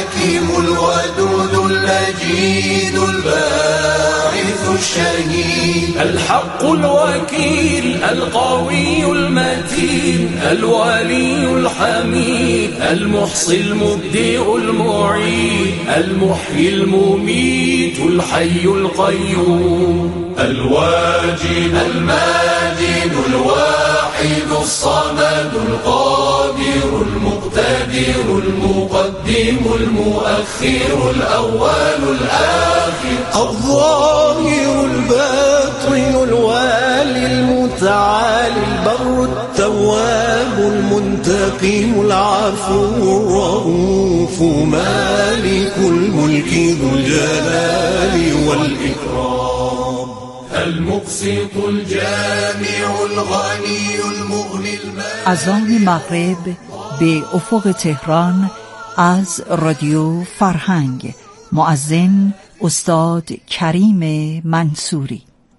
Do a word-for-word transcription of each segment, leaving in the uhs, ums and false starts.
الحكيم الودود المجيد الباعث الشهيد، الحق الوكيل القوي المتين الولي الحميد المحصي المبدئ المعيد المحيي المميت الحي القيوم، الواجد الماجد الواحد الصمد القادر المقتدر المقدم المؤخر الأول الآخر، الظاهر الباطن الوالي المتعالي البر التواب المنتقم العفو الرؤوف مالك الملك ذو الجلال والإكرام، المقسط الجامع الغني المغني المالك. اذان مغرب به افق تهران از رادیو فرهنگ. مؤذن استاد کریم منصوری.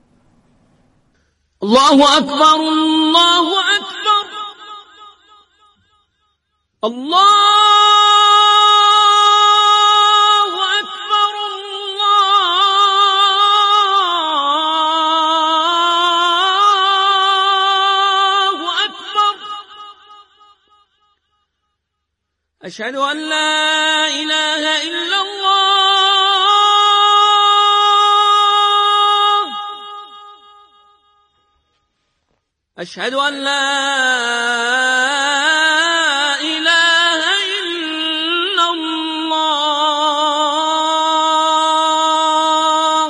الله أكبر الله أكبر الله أكبر الله أكبر. أشهد أن لا إله إلا الله أشهد أن لا إله إلا الله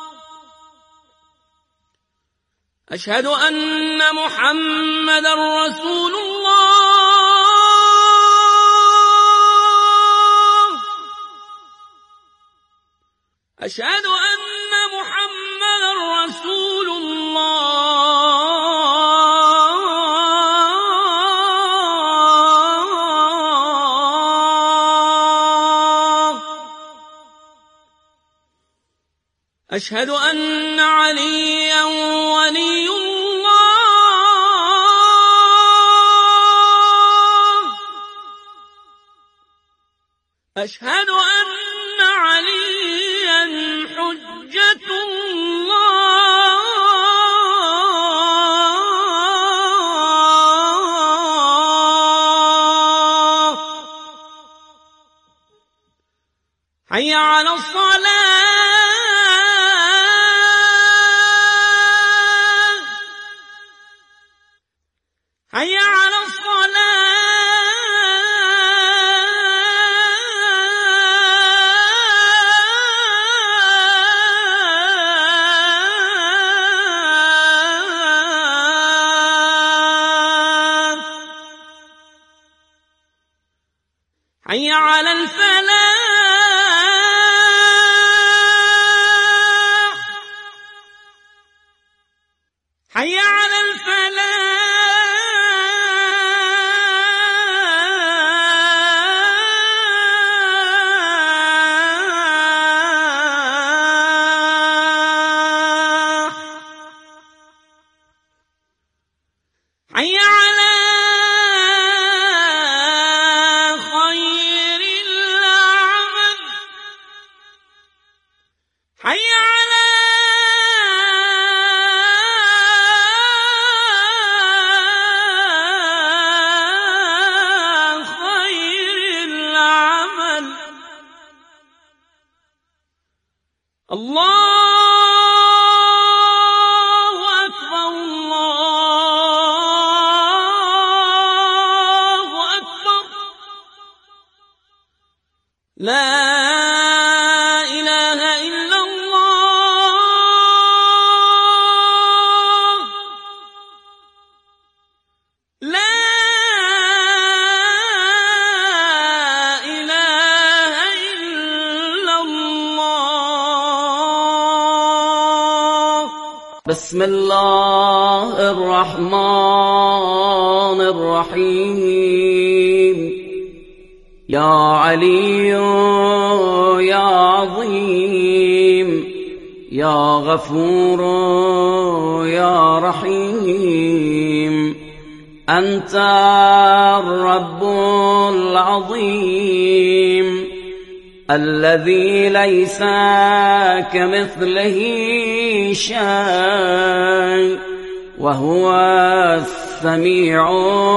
أشهد أن محمدا رسول الله أشهد أن محمدا رسول الله أشهد أن عليا ولي الله أشهد أن عليا حجة الله. حي على الصلاة حي على الصلاة حي على الفلاح حي على الفلاح حي على خير العمل حي على خير العمل. الله لا إله إلا الله لا إله إلا الله. بسم الله الرحمن الرحيم. يا علي يا عظيم يا غفور يا رحيم أنت الرب العظيم الذي ليس كمثله شيء وهو السميع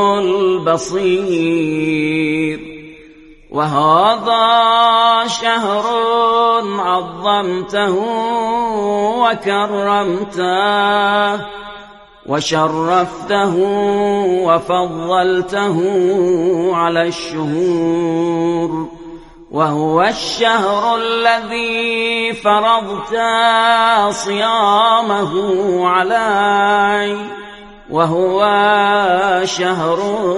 البصير. وهذا شهر عظمته وكرمته وشرفته وفضلته على الشهور، وهو الشهر الذي فرضت صيامه علي، وهو شهر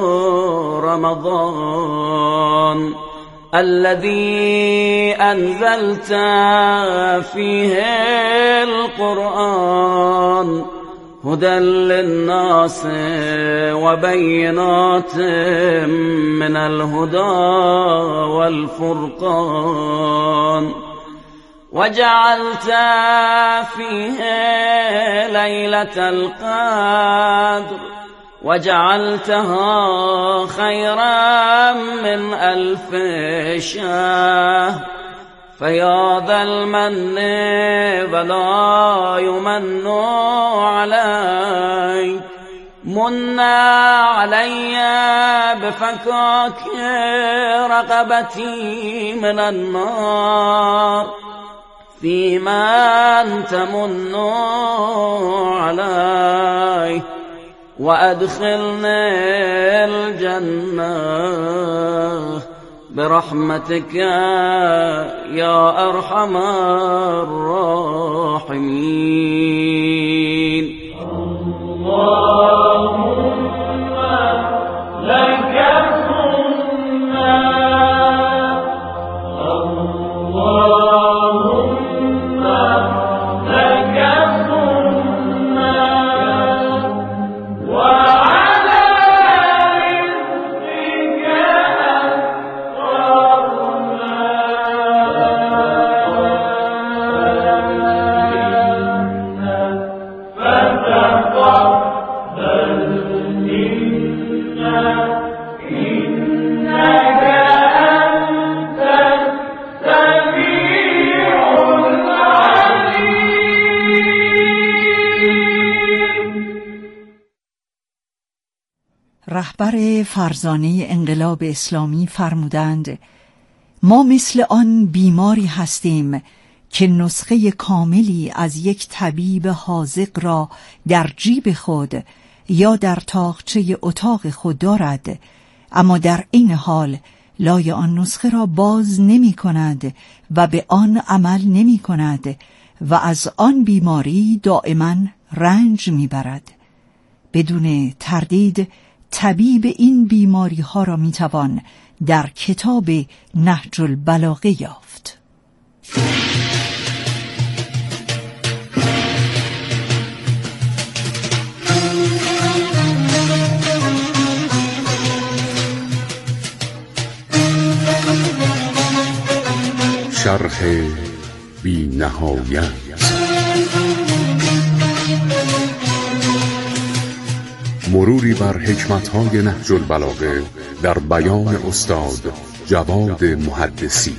رمضان الذي أنزلت فيه القرآن هدى للناس وبينات من الهدى والفرقان، وجعلت فيه ليلة القدر وجعلتها خيرا من ألف شهر. فيا ذا المن ولا يمن علي، من علي بفكاك رقبتي من النار، فيمن تمن علي وأدخلني الجنة برحمتك يا أرحم الراحمين. اللهم لك صمنا، اللهم لك صمنا، وعلى رزقك رهبر فرزانه انقلاب اسلامی فرمودند: ما مثل آن بیماری هستیم که نسخه کاملی از یک طبیب حاذق را در جیب خود یا در تاقچه اتاق خود دارد، اما در این حال لای آن نسخه را باز نمی کند و به آن عمل نمی کند و از آن بیماری دائما رنج می برد. بدون تردید طبیب این بیماری ها را می توان در کتاب نهج البلاغه یافت. شرح بی نهایت. مروری بر حکمت‌های نهج البلاغه در بیان استاد جواد محدثی.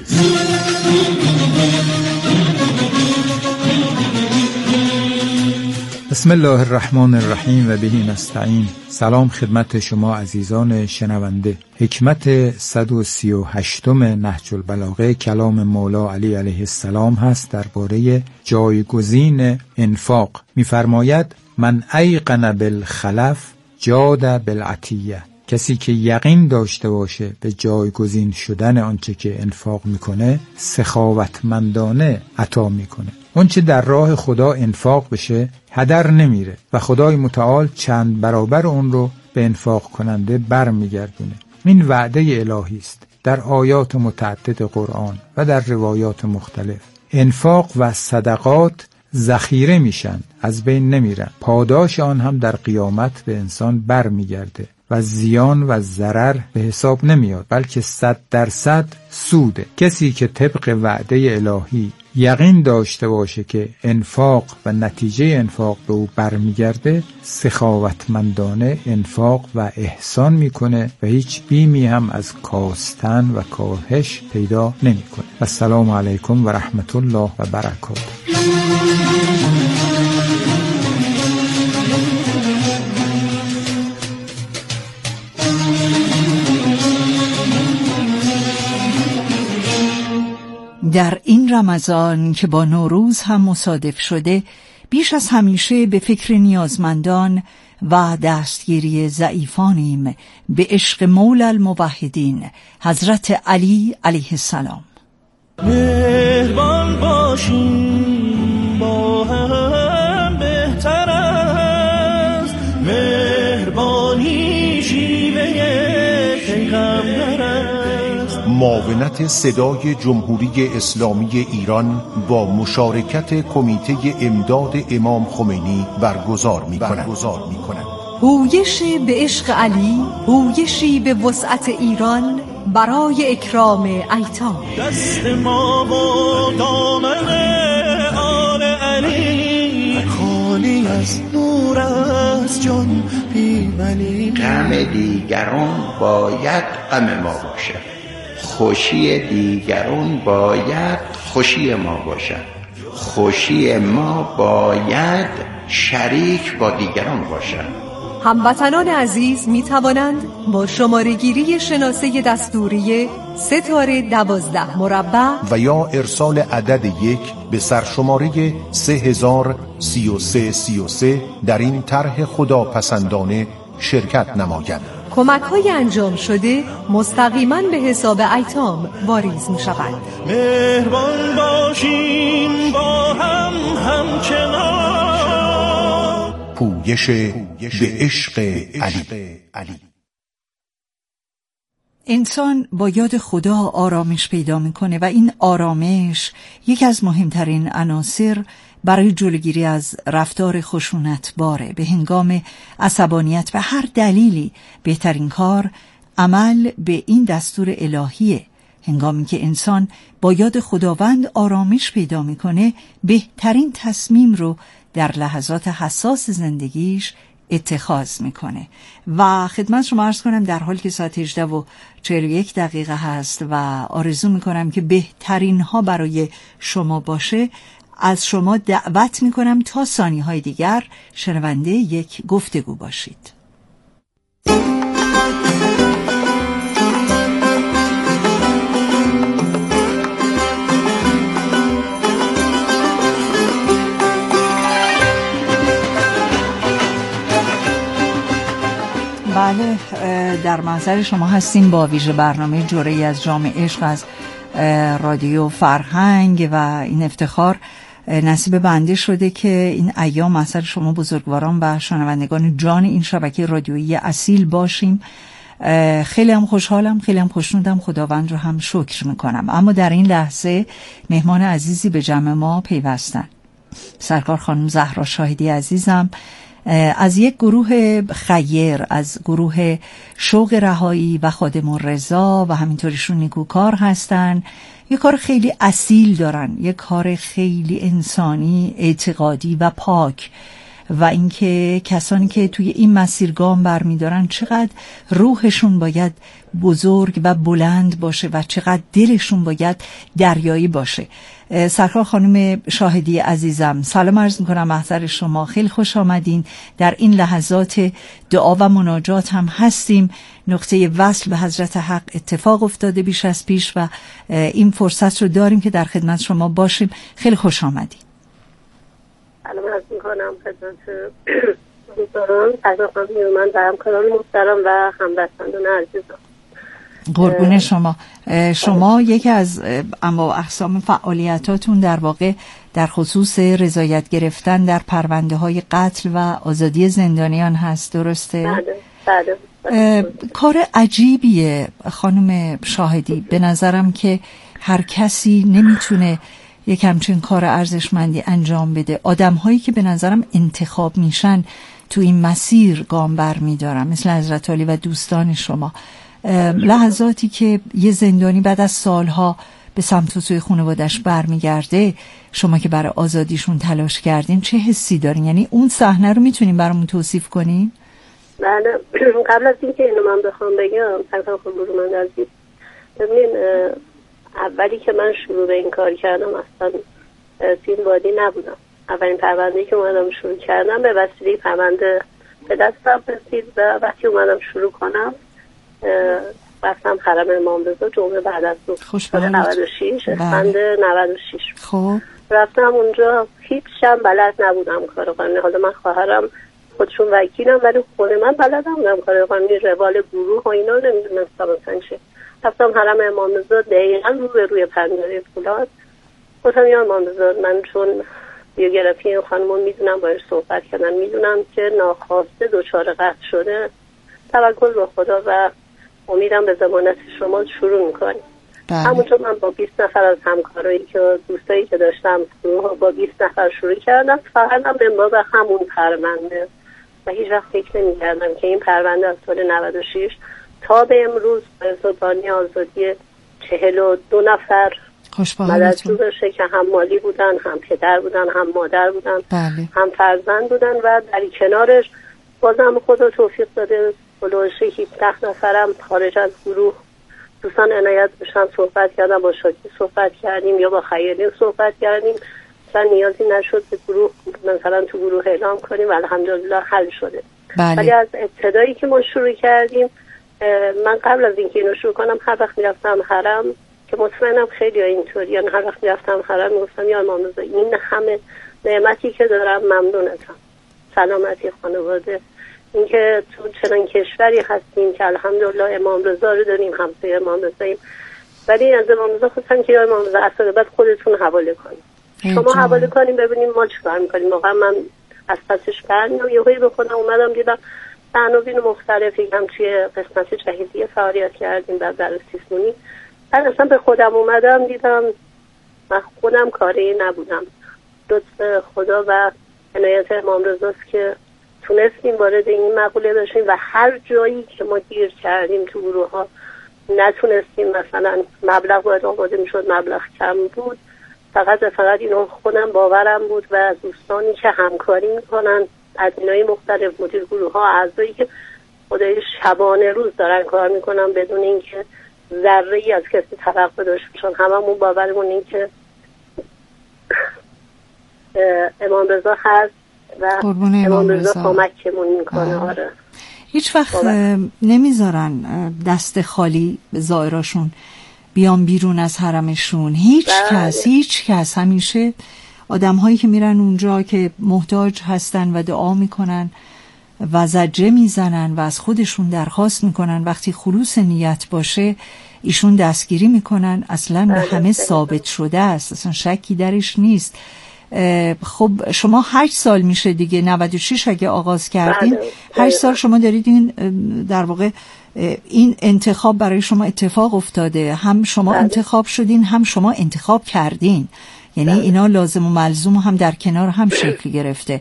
بسم الله الرحمن الرحیم و بهی نستعین. سلام خدمت شما عزیزان شنونده. حکمت صد و سی و هشتم نهج البلاغه کلام مولا علی علیه السلام هست درباره جایگزین انفاق. می‌فرماید: من ایقن بالخلف جاد بالعطیه. کسی که یقین داشته باشه به جایگزین شدن آنچه که انفاق میکنه، سخاوتمندانه عطا میکنه. اونچه در راه خدا انفاق بشه هدر نمیره و خدای متعال چند برابر اون رو به انفاق کننده بر میگردونه. این وعده الهی است در آیات متعدد قرآن و در روایات مختلف. انفاق و صدقات ذخیره میشن، از بین نمیرن. پاداش آن هم در قیامت به انسان بر میگرده و زیان و ضرر به حساب نمیاد، بلکه صد درصد سوده. کسی که طبق وعده الهی یقین داشته باشه که انفاق و نتیجه انفاق به او برمیگرده، سخاوتمندانه انفاق و احسان میکنه و هیچ بیمی هم از کاستن و کاهش پیدا نمیکنه. السلام علیکم و رحمت الله و برکاته. در این رمضان که با نوروز هم مصادف شده، بیش از همیشه به فکر نیازمندان و دستگیری ضعیفانیم به عشق مولا الموحدین حضرت علی علیه السلام. مهربان باشیم با هم بهتر است، مهربانی شیوه پیغمبر است. معاونت صدای جمهوری اسلامی ایران با مشارکت کمیته امداد امام خمینی برگزار می‌کند. هویش به عشق علی، هویشی به وسعت ایران برای اکرام ایتام. دست ما و دامن آل علی خالی از نور از جان بیمنی. غم دیگران باید غم ما باشد، خوشی دیگران باید خوشی ما باشد، خوشی ما باید شریک با دیگران باشد. هموطنان عزیز می توانند با شماره‌گیری شناسه دستوری ستاره دوازده مربع و یا ارسال عدد یک به سرشماره سه هزار سی و سه سی و سه در این طرح خداپسندانه شرکت نمایند. کمک های انجام شده مستقیما به حساب ایتام واریز می شود. مهربان باشیم با هم همچنان. پویش به عشق علی. انسان با یاد خدا آرامش پیدا میکنه و این آرامش یکی از مهمترین عناصر برای جلوگیری از رفتار خشونتباره. به هنگام عصبانیت به هر دلیلی بهترین کار عمل به این دستور الهیه. هنگامی که انسان با یاد خداوند آرامش پیدا میکنه، بهترین تصمیم رو در لحظات حساس زندگیش اتخاذ میکنه. و خدمت شما عرض کنم در حالی که ساعت هجده و چهل و یک دقیقه هست و آرزو میکنم که بهترین ها برای شما باشه، از شما دعوت میکنم تا ثانیه های دیگر شنونده یک گفتگو باشید. بله، در محضر شما هستیم با ویژه برنامه جرعه‌ای از جام عشق از رادیو فرهنگ و این افتخار نصیب بنده شده که این ایام محضر شما بزرگواران و شنوندگان جان این شبکه رادیویی اصیل باشیم. خیلی هم خوشحالم، خیلی هم خوشنودم، خداوند رو هم شکر میکنم. اما در این لحظه مهمان عزیزی به جمع ما پیوستن. سرکار خانم زهرا شاهدی عزیزم از یک گروه خیر، از گروه شوق رهایی و خادم الرضا و همینطوریشون نیکوکار هستن. یک کار خیلی اصیل دارن، یک کار خیلی انسانی، اعتقادی و پاک. و اینکه کسانی که توی این مسیر گام برمیدارن چقدر روحشون باید بزرگ و بلند باشه و چقدر دلشون باید دریایی باشه. سرکار خانم شاهدی عزیزم، سلام عرض میکنم محضر شما. خیلی خوش آمدین. در این لحظات دعا و مناجات هم هستیم. نقطه وصل به حضرت حق اتفاق افتاده بیش از پیش و این فرصت رو داریم که در خدمت شما باشیم. خیلی خوش آمدین. سلام عرض میکنم خدمت دوستان، تقریبا من و همکاران محترم و همدستان عزیزم. قربون شما. شما یکی از انواع اقسام فعالیتاتون در واقع در خصوص رضایت گرفتن در پرونده های قتل و آزادی زندانیان هست، درسته؟ بله بله. کار عجیبیه خانم شاهدی. به نظرم که هر کسی نمیتونه یک همچین کار ارزشمندی انجام بده. آدم هایی که به نظرم انتخاب میشن تو این مسیر گام بر می دارن، مثل حضرت علی و دوستان شما. لحظاتی که یه زندانی بعد از سالها به سمت و سوی خانواده‌اش برمیگرده، شما که برای آزادیشون تلاش کردین، چه حسی دارین؟ یعنی اون صحنه رو میتونین برامون توصیف کنین؟ بله. قبل از اینکه اینو من بخوام بگم، سلام خانم برومند عزیز، ببینین اولی که من شروع به این کار کردم اصلا فیلم وادی نبودم. اولین پرونده‌ای که اومدم شروع کردم به وسیله پرونده به دستم رسید و وقتی اومدم شروع کنم رفتم حرم امام رضا جمعه بعد از ظهر نود و شش اسفند نود و شش. خب رفتم اونجا، هیچ شم بلد نبودم کار قانونی. حالا من خواهرم خودشون وکیلم ولی خود من بلد نبودم کار قانونی، روال گروه و اینا نمیدونستم اصلا چه. رفتم حرم امام رضا دقیقاً رو به روی پنجره فولاد. گفتم یا امام رضا، من چون بیوگرافی این خانمون میدونم، باید صحبت کردم، میدونم که ناخواسته دچار قتل شده، توکل به خدا و امیدم به ضمانت شما شروع میکنیم. همونطور من با بیست نفر از همکارایی که دوستایی که داشتم با بیست نفر شروع کردم، فقط هم به ما به همون پرونده و هیچ وقت فکر نمی کردم که این پرونده از سال نود و شش تا به امروز به زبانی آزادی چهل و دو نفر مددجو بشه که هم مالی بودن، هم پدر بودن، هم مادر بودن، بله. هم فرزند بودن و در کنارش بازم خدا توفیق داده بلوش هفده نفرم خارج از گروه دوستان عنایت بشن صحبت کردم، با شاکی صحبت کردیم یا با خیالی صحبت کردیم و نیازی نشد به گروه مثلا تو گروه اعلام کنیم و الحمدلله حل شده. بله. ولی از ابتدایی که ما شروع کردیم، من قبل از اینکه اینو شروع کنم هر وقت میرفتم حرم که مطمئنم خیلی اینطوری، یعنی هر وقت میرفتم حرم میگفتم یا امام رضا این همه نعمتی که دارم ممنونتم، سلامتی خانواده، اینکه تو چنان کشوری هستیم که الحمدلله امام رضا رو داریم، همسایه امام رضاییم، ولی از امام رضا خواستم که یا امام رضا اصلا بعد خودتون حواله کنیم، شما حواله کنیم ببینیم ما چیکار میکنیم. واقعا من از پسش برمیام یهویی به خودم اومدم دیدم عناوین مختلفی هم توی قسمت جهیزیه فعالیت کردیم در در سیسمونی. بعد اصلا به خودم اومدم دیدم من خودم کاری نبودم، لطف خدا و عنایت امام رضاست که تونستیم وارد این مقوله بشیم و هر جایی که ما گیر کردیم تو گروه ها نتونستیم، مثلا مبلغ باید آماده میشد مبلغ کم بود، فقط فقط اینو خودم باورم بود و دوستانی که همکاری میکنن، ادمینای مختلف، مدیر گروه ها، اعضایی که خدای شبانه روز دارن کار میکنن بدون اینکه ذره ای از کسی توقع داشته باشن. هممون باورمون این که امام رضا هست و امام رضا کمکمون میکنه. آره هیچ وقت نمیذارن دست خالی زائراشون بیان بیرون از حرمشون، هیچ بله. کس هیچ کس همیشه آدم هایی که میرن اونجا که محتاج هستن و دعا میکنن و زجه میزنن و از خودشون درخواست میکنن، وقتی خلوص نیت باشه ایشون دستگیری میکنن. اصلا به همه ثابت شده است، اصلا شکی درش نیست. خب شما هشت سال میشه دیگه، نود و شش اگه آغاز کردین، هشت سال شما دارید این در واقع این انتخاب برای شما اتفاق افتاده، هم شما انتخاب شدین هم شما انتخاب کردین، یعنی اینا لازم و ملزوم هم در کنار هم شکل گرفته.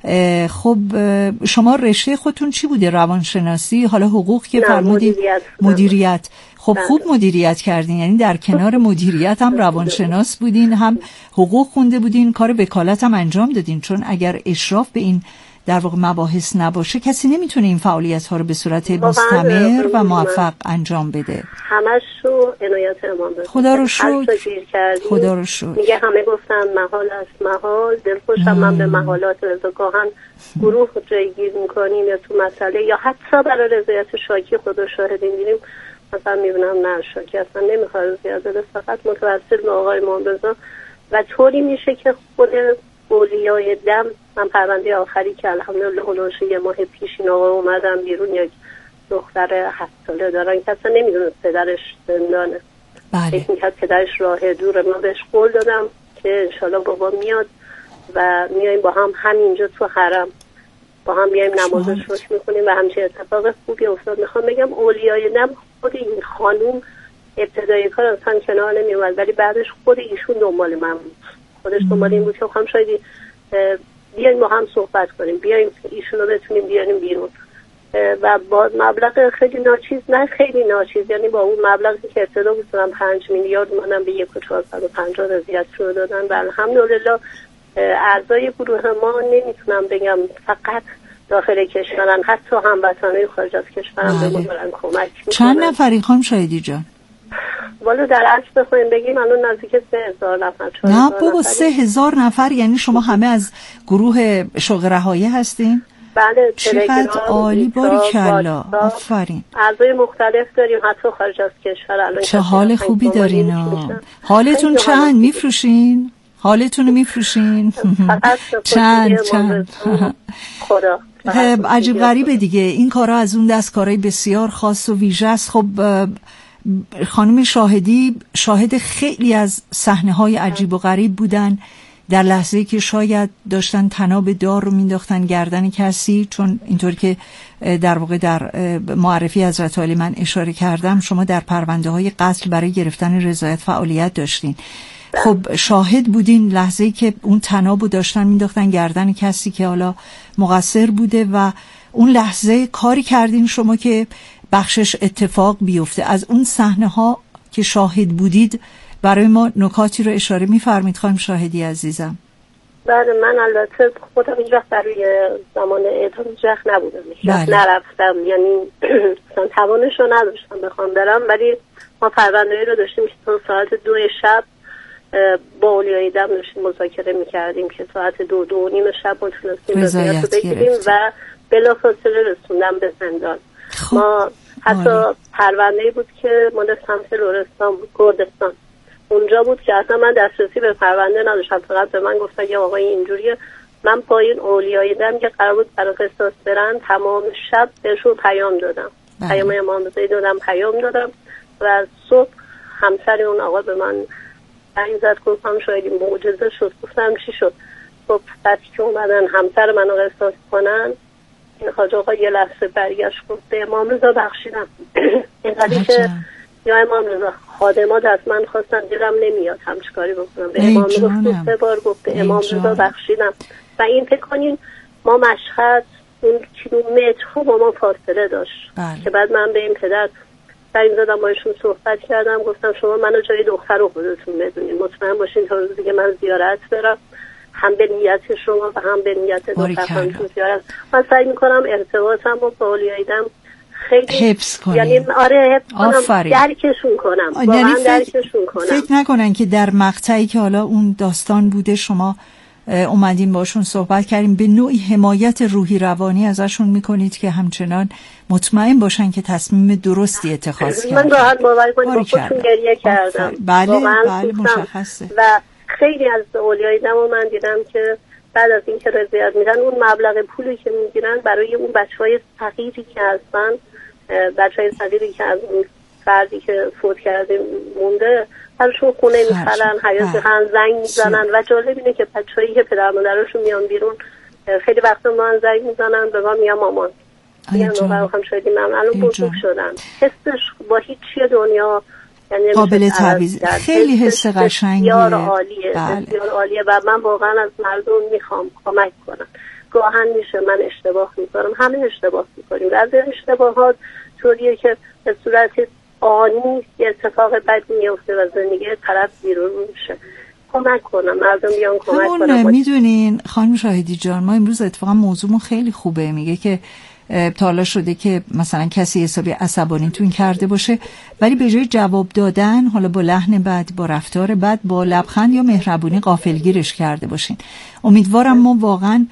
خب شما رشته خودتون چی بوده؟ روانشناسی، حالا حقوق که فرمودید مدیریت. خب خوب مدیریت کردین، یعنی در کنار مدیریت هم روانشناس بودین، هم حقوق خونده بودین، کار وکالت هم انجام دادین، چون اگر اشراف به این در واقع مباحث نباشه کسی نمیتونه این فعالیت ها رو به صورت مستمر و موفق انجام بده. همش رو عنایت امام رضا. خدا رو شکر. خدا رو شکر. میگه همه گفتن محال است محال، دلخوشم من به محالات رضا. گاهن گروه جایگیر میکنیم یا تو مسئله یا حتی برای رضایت شاکی خدا شاهدین دیدیم، مثلا میبینم نه شاکی اصلا نمیخواد رضایت بده، فقط متوسل به آقای امام رضا و طوری میشه که خود اولیای دم، من پرونده آخری که الحمدلله هلوش یه ماه پیش این آقا اومدم بیرون، یک دختر هفت ساله دارن که اصلا نمیدونه پدرش زندانه. بله. فکر میکرد پدرش راه دوره. من بهش قول دادم که انشالله بابا میاد و میاییم با هم همینجا تو حرم با هم بیایم نماز شکر میکنیم و همچه اتفاق خوبی افتاد. میخوام بگم اولیای دم خود این خانوم ابتدای کار اصلا کنار نمیومد، ولی بعدش خود ایشون دنبال من بود، خودش دنبال این بود که خواهم شاید بیایم با هم صحبت کنیم، بیایم ایشون رو بتونیم بیاریم بیرون و با مبلغ خیلی ناچیز، نه خیلی ناچیز، یعنی با اون مبلغی که ابتدا بودم پنج میلیارد منم به یک و چهارصد و پنجاه رضایت رو دادن و الحمدلله اعضای گروه ما نمیتونم بگم فقط داخل کشورن، حتی هموطنای خارج از کشورن به ما دارن کمک میکنن. چند نفری خانم شاهدی جان؟ والا در اصل بخوایم بگیم الان نزدیک سه هزار نفر. نه بابا سه هزار نفر یعنی شما همه از گروه شوق رهایی هستین؟ بله. چقدر عالی، باریکلا، آفرین. اعضای مختلف داریم حتی خارج از کشور. الان چه حال خوبی دارین. حالتون چند میفروشین؟ حالتون رو میفروشین؟ چند چند خدا عجیب غریبه دیگه این کارا، از اون دست کارهای بسیار خاص و ویژه است. خب خانم شاهدی شاهد خیلی از صحنه‌های عجیب و غریب بودن در لحظه‌ای که شاید داشتن طناب دار رو مینداختن گردن کسی، چون اینطور که در واقع در معرفی حضرت علی من اشاره کردم شما در پرونده‌های قتل برای گرفتن رضایت فعالیت داشتین. خب شاهد بودین لحظه‌ای که اون طنابو داشتن مینداختن گردن کسی که حالا مقصر بوده و اون لحظه کاری کردین شما که بخشش اتفاق بیفته. از اون صحنه ها که شاهد بودید برای ما نکاتی رو اشاره می‌فرمایید خانم شاهدی عزیزم؟ بله من البته خودم هیچ وقت برای زمان اعدام جخ نبودم، هیچ وقت نرفتم، یعنی مثلا توانش رو نداشتم بخوام برم، ولی ما پرونده‌ای رو داشتیم که تا ساعت دو شب با اولیای دم داشتیم مذاکره می‌کردیم که ساعت دو دو نیم شب ما تونستیم رضایت رو بگیریم و بلافاصله رسوندن به زندان. خب. ما حتی پرونده‌ای بود که مال سمت لرستان بود، کردستان، اونجا بود که اصلا من دسترسی به پرونده نداشتم، فقط به من گفتن یه آقای اینجوریه. من پایین اولیای دم که قرار بود برای قصاص برن تمام شب بهشون پیام دادم، پیام امام زاده دادم، پیام دادم و صبح همسر اون آقا به من زنگ زد گفتم شاید معجزه شد. گفتم چی شد؟ خب وقتی که اومدن همسر منو قصاص کنن این حاج آقا یه لحظه برگشت گفت به امام رضا بخشیدم. اینقدری که یا امام رضا خادمات از من خواستن دلم نمیاد همچه کاری بکنم. به امام گفت سه بار گفت به امام رضا بخشیدم. و این فکر کنین ما مشهد اون کیلومترها با ما فاصله داشت. بله. که بعد من به این پدر زنگ زدم باشون صحبت کردم، گفتم شما منو جای دختر رو خودتون بدونین، مطمئن باشین تا روزی که من زیارت برم هم به نیت شما و هم به نیت دخترم زیارت. من سعی میکنم ارتباطم با اولیایدم خیلی حفظ کنیم، یعنی آره حفظ کنم، درکشون کنم، واقعا یعنی درکشون کنم. فکر نکنن که در مقطعی که حالا اون داستان بوده شما اومدین باشون صحبت کردیم به نوعی حمایت روحی روانی ازشون میکنید که همچنان مطمئن باشن که تصمیم درستی اتخاذ کردن. من راحت باور کنید با خودتون گریه کردم. بله بله مشخصه. و خیلی از اولیای دم من دیدم که بعد از این که رضایت میدن اون مبلغ پولی که میگیرن برای اون بچهای صغیری که هستن، بچهای صغیری که از اون فردی که فوت کرده مونده براشون خونه میخرن، حیات هم زنگ میزنن. و جالب اینه که بچه‌هایی که پدر مادرشون میان بیرون خیلی وقتا من زنگ میزنن به من میگم مامان میگم واقعا هم شدی من الان بزرگ شدم. حسش با هیچ چیز دنیا یعنی قابل تعویض، خیلی حس قشنگیه، بسیار عالیه. بله. بسیار عالیه و من واقعا از مردم میخوام کمک کنم. گاهن میشه من اشتباه میکنم، همه اشتباه میکنیم و از اشتباهات طوریه که به صورت آنی یه اتفاق بد میفته و زندگی طرف بیرون میشه. کمک کنم، مردم بیان کمک کنم. میدونین خانم شاهدی جان ما امروز اتفاقا موضوعمون خیلی خوبه، میگه که تا حالا شده که مثلا کسی حسابی عصبانیتون کرده باشه ولی به جای جواب دادن حالا با لحن بد، با رفتار بد، با لبخند یا مهربونی غافلگیرش کرده باشین. امیدوارم ما واقعا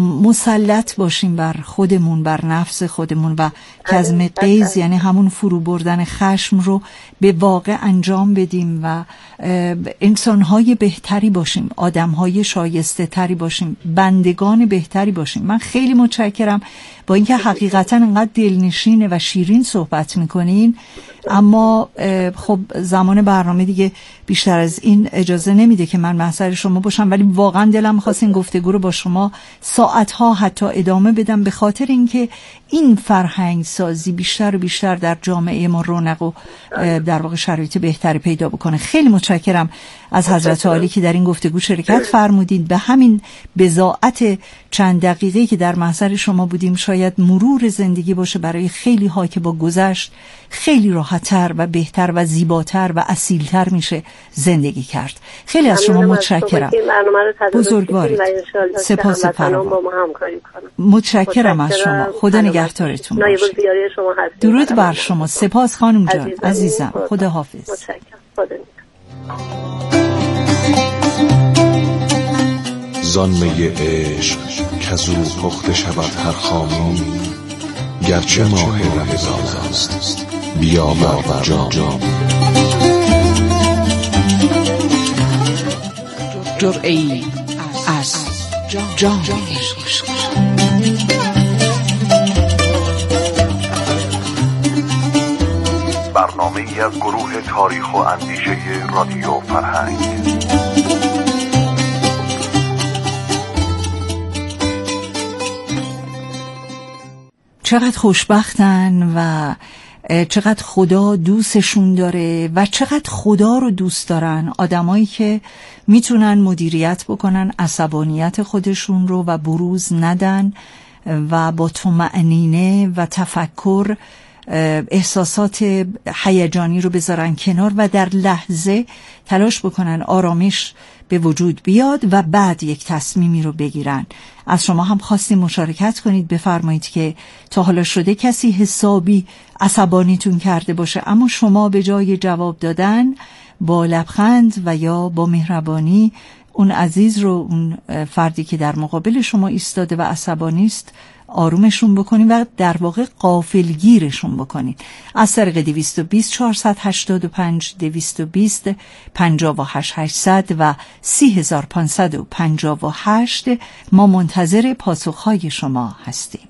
مسلط باشیم بر خودمون، بر نفس خودمون و کظم غیظ یعنی همون فرو بردن خشم رو به واقع انجام بدیم و انسان‌های بهتری باشیم، آدم‌های شایسته تری باشیم، بندگان بهتری باشیم. من خیلی متشکرم با اینکه حقیقتا انقدر دلنشینه و شیرین صحبت میکنین اما خب زمان برنامه دیگه بیشتر از این اجازه نمیده که من محضر شما باشم، ولی واقعا دلم می‌خواست این گفتگو رو با شما ساعتها حتی ادامه بدم، به خاطر اینکه این فرهنگ سازی بیشتر و بیشتر در جامعه ما رونق و در واقع شرایط بهتری پیدا بکنه. خیلی متشکرم از حضرت عالی که در این گفتگو شرکت فرمودید. به همین بضاعت چند دقیقه‌ای که در محضر شما بودیم شاید مرور زندگی باشه برای خیلی ها که با گذشت خیلی راحت‌تر و بهتر و زیباتر و اصیل‌تر میشه زندگی کرد. خیلی از شما متشکرم. بزرگوارید. سپاس فراوان. متشکرم از شما. خدا نگهدارتون باشه. درود بر شما. سپاس خانم جان عزیزم. خدا حافظ. زان می عشق کزو پخته شود هر خامی، گرچه ماه رمضان است بیاور جام. جرعه‌ای از جام عشق. برنامه‌ای از گروه تاریخ و اندیشه رادیو فرهنگ. چقدر خوشبختن و چقدر خدا دوستشون داره و چقدر خدا رو دوست دارن آدمایی که میتونن مدیریت بکنن عصبانیت خودشون رو و بروز ندن و با طمأنینه و تفکر احساسات هیجانی رو بذارن کنار و در لحظه تلاش بکنن آرامش به وجود بیاد و بعد یک تصمیمی رو بگیرن. از شما هم خواستیم مشارکت کنید، بفرمایید که تا حالا شده کسی حسابی عصبانیتون کرده باشه اما شما به جای جواب دادن با لبخند و یا با مهربانی اون عزیز رو، اون فردی که در مقابل شما ایستاده و عصبانی است، آرومشون بکنین و در واقع غافلگیرشون بکنین. از طریق دویست و بیست چهارصد و هشتاد و پنج دویست و بیست پنجاه و هشت هشتصد و سی هزار و پانصد و پنجاه و هشت ما منتظر پاسخهای شما هستیم.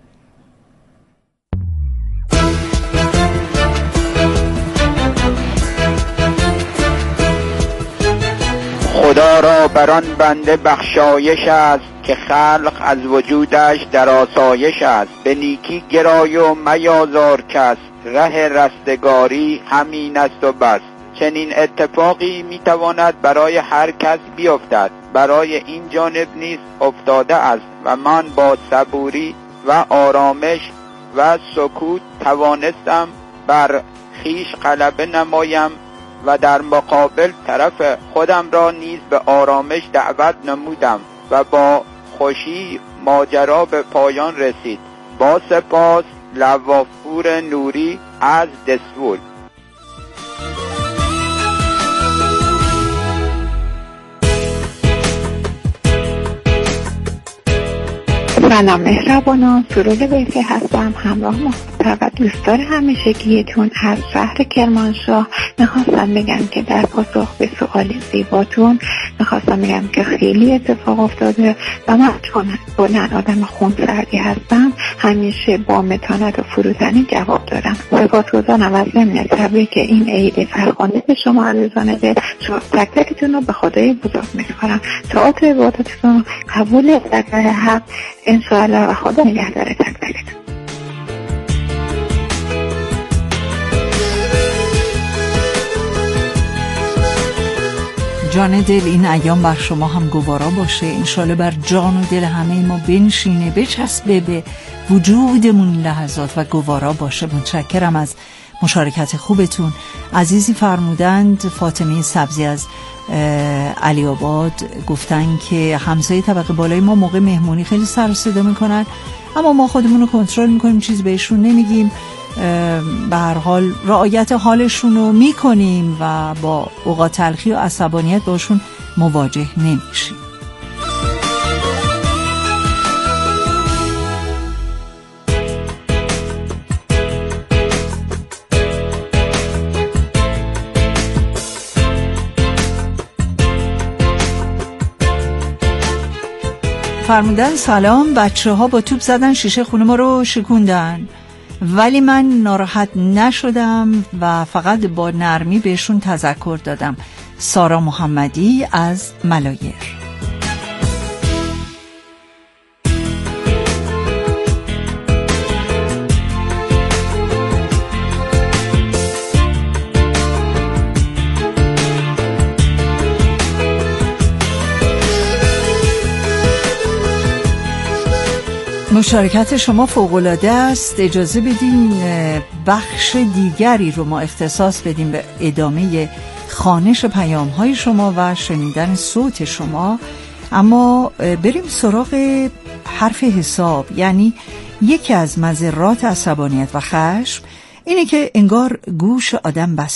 خدا را بران بنده بخشایش است که خلق از وجودش در آسایش است. به نیکی گرای و میازار کس، ره رستگاری همین است و بس. چنین اتفاقی میتواند برای هر کس بیفتد، برای این جانب نیز افتاده است و من با صبوری و آرامش و سکوت توانستم بر خیش غلبه نمایم و در مقابل طرف خودم را نیز به آرامش دعوت نمودم و با خوشی ماجرا به پایان رسید. با سپاس، لوافور نوری از دسفول. سلام مهربانان، سرور بیفی هستم، همراه مصطفی و دوستدار همیشگیتون از شهر کرمانشاه. میخواستم بگم که در پاسخ به سوال زیباتون میخواستم بگم که خیلی اتفاق افتاده و من چون بلند آدم خونسردی هستم همیشه با متانت و فروتنی جواب دارم. سپاسگزارم از ضمن تبریک این عید فرخنده به شما عزیزان دل. تک تکتون رو به خدای بزرگ میسپارم. طاعت و عبادتتون قبول در حق انشاءالله و خدا نگهدار تک تکتون. جان دل، این ایام بر شما هم گوارا باشه، انشالله بر جان و دل همه ما بنشینه، بچسبه به وجودمون لحظات و گوارا باشه. متشکرم از مشارکت خوبتون. عزیزی فرمودند، فاطمه سبزی از علی آباد، گفتن که همسایه طبقه بالای ما موقع مهمونی خیلی سر و صدا میکنن اما ما خودمون رو کنترل میکنیم، چیز بهشون نمیگیم، به هر حال رعایت حالشون رو میکنیم و با اوقات تلخی و عصبانیت باشون مواجه نمیشیم. فرمودن سلام، بچه ها با توپ زدن شیشه خونه ما رو شکوندن. ولی من ناراحت نشدم و فقط با نرمی بهشون تذکر دادم. سارا محمدی از ملایر. مشارکت شما فوق‌العاده است. اجازه بدین بخش دیگری رو ما اختصاص بدیم به ادامه خوانش پیام‌های شما و شنیدن صوت شما، اما بریم سراغ حرف حساب. یعنی یکی از مضرات عصبانیت و خشم اینه که انگار گوش آدم بسته